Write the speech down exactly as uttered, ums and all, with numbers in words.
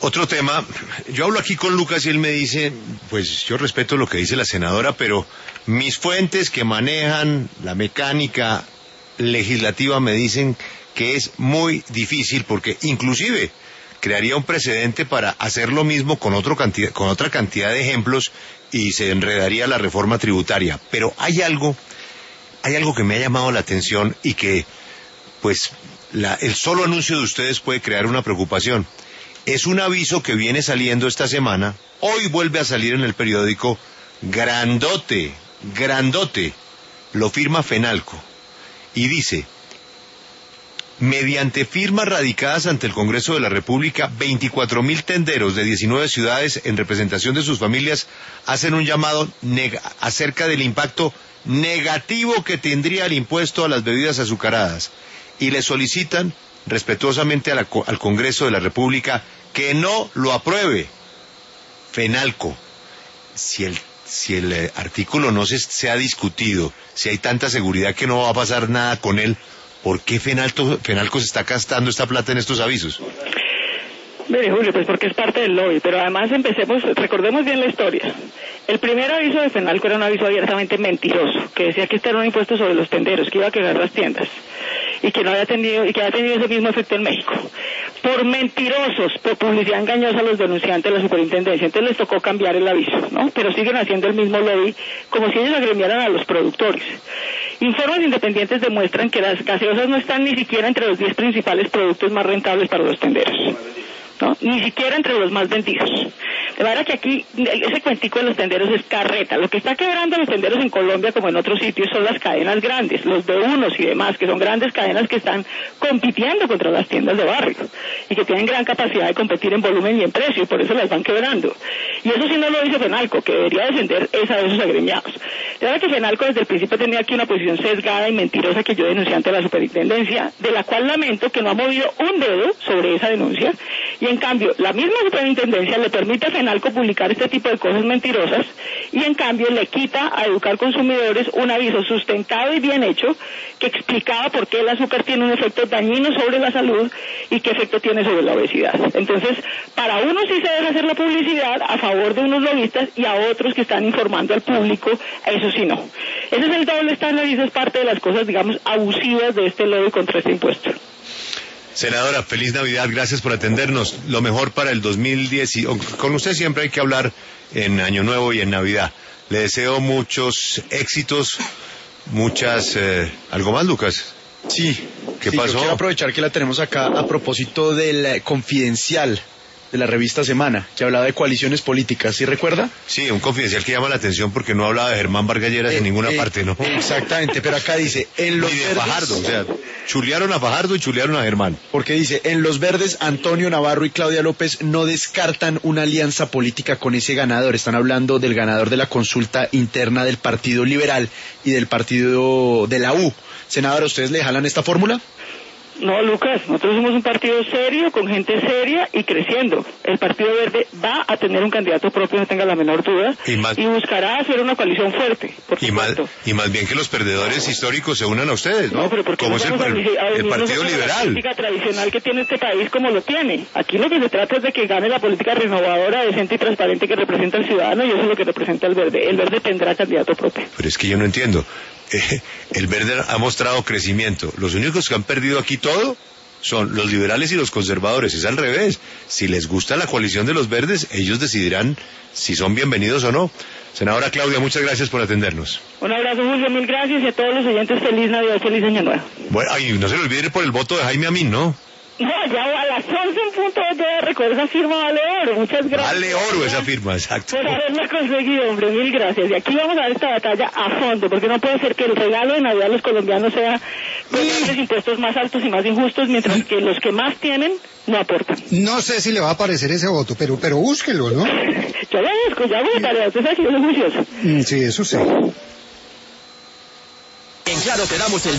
Otro tema, yo hablo aquí con Lucas y él me dice, pues yo respeto lo que dice la senadora, pero mis fuentes que manejan la mecánica legislativa me dicen que es muy difícil porque inclusive crearía un precedente para hacer lo mismo con, otro cantidad, con otra cantidad de ejemplos y se enredaría la reforma tributaria. Pero hay algo, hay algo que me ha llamado la atención y que, pues, la, el solo anuncio de ustedes puede crear una preocupación. Es un aviso que viene saliendo esta semana, hoy vuelve a salir en el periódico, grandote, grandote, lo firma Fenalco, y dice, mediante firmas radicadas ante el Congreso de la República, veinticuatro mil tenderos de diecinueve ciudades en representación de sus familias hacen un llamado acerca del impacto negativo que tendría el impuesto a las bebidas azucaradas, y le solicitan respetuosamente a la, al Congreso de la República que no lo apruebe. Fenalco, si el, si el eh, artículo no se, se ha discutido, si hay tanta seguridad que no va a pasar nada con él, ¿por qué Fenalco, Fenalco se está gastando esta plata en estos avisos? Mire, Julio, pues porque es parte del lobby, pero además empecemos, recordemos bien la historia. El primer aviso de Fenalco era un aviso abiertamente mentiroso, que decía que este era un impuesto sobre los tenderos, que iba a quebrar las tiendas, y que no había tenido, y que había tenido ese mismo efecto en México. Por mentirosos, por publicidad engañosa a los denunciantes de la superintendencia, entonces les tocó cambiar el aviso, ¿no? Pero siguen haciendo el mismo lobby, como si ellos agremiaran a los productores. Informes independientes demuestran que las gaseosas no están ni siquiera entre los diez principales productos más rentables para los tenderos, ¿no? Ni siquiera entre los más vendidos. De manera que aquí ese cuentico de los tenderos es carreta. Lo que está quebrando a los tenderos en Colombia, como en otros sitios, son las cadenas grandes, los de unos y demás, que son grandes cadenas que están compitiendo contra las tiendas de barrio y que tienen gran capacidad de competir en volumen y en precio, y por eso las van quebrando. Y eso sí no lo dice Fenalco, que debería defender esa de esos agremiados. De verdad que Fenalco desde el principio tenía aquí una posición sesgada y mentirosa que yo denuncié ante la superintendencia, de la cual lamento que no ha movido un dedo sobre esa denuncia, y en cambio la misma superintendencia le permite a Fenalco publicar este tipo de cosas mentirosas, y en cambio le quita a Educar Consumidores un aviso sustentado y bien hecho que explicaba por qué el azúcar tiene un efecto dañino sobre la salud y qué efecto tiene sobre la obesidad. Entonces, para unos sí se debe hacer la publicidad a favor de unos lobistas, y a otros que están informando al público, eso sí no. Ese es el doble estándar y eso es parte de las cosas, digamos, abusivas de este lobby contra este impuesto. Senadora, feliz Navidad, gracias por atendernos. Lo mejor para el dos mil diez. Con usted siempre hay que hablar en Año Nuevo y en Navidad. Le deseo muchos éxitos, muchas... Eh, ¿Algo más, Lucas? Sí. ¿Qué sí, pasó? Yo quiero aprovechar que la tenemos acá a propósito del Confidencial de la revista Semana, que hablaba de coaliciones políticas, ¿sí recuerda? Sí, un Confidencial que llama la atención porque no hablaba de Germán Vargas Lleras eh, en ninguna eh, parte, ¿no? Exactamente, pero acá dice, en los Ni de verdes... Fajardo, o sea, chulearon a Fajardo y chulearon a Germán. Porque dice, en los verdes, Antonio Navarro y Claudia López no descartan una alianza política con ese ganador. Están hablando del ganador de la consulta interna del Partido Liberal y del Partido de la U. Senadora, ¿ustedes le jalan esta fórmula? No, Lucas, nosotros somos un partido serio, con gente seria y creciendo. El Partido Verde va a tener un candidato propio, no tenga la menor duda, y, más, y buscará hacer una coalición fuerte, por y más, y más bien que los perdedores históricos se unan a ustedes, ¿no? No, pero porque como no es el, a, a el Partido Liberal. La política tradicional que tiene este país como lo tiene. Aquí lo que se trata es de que gane la política renovadora, decente y transparente que representa al ciudadano, y eso es lo que representa el Verde. El Verde tendrá candidato propio. Pero es que yo no entiendo. Eh, el Verde ha mostrado crecimiento. Los únicos que han perdido aquí todo son los liberales y los conservadores. Es al revés. Si les gusta la coalición de los verdes, ellos decidirán si son bienvenidos o no. Senadora Claudia, muchas gracias por atendernos. Un abrazo, Julio, mil gracias, y a todos los oyentes, feliz Navidad, feliz Año Nuevo. Bueno, ay, no se le olvide ir por el voto de Jaime Amin, ¿no? No, ya a las once en punto de recuerdo, esa firma vale oro, muchas gracias. Vale oro esa firma, exacto. Por haberla conseguido, hombre, mil gracias. Y aquí vamos a dar esta batalla a fondo, porque no puede ser que el regalo de Navidad a los colombianos sea los impuestos más altos y más injustos, mientras que los que más tienen no aportan. No sé si le va a aparecer ese voto, pero pero búsquelo, ¿no? Yo lo busco, ya votaré, usted sabe que yo soy juicioso. Sí, eso sí. En Claro te damos el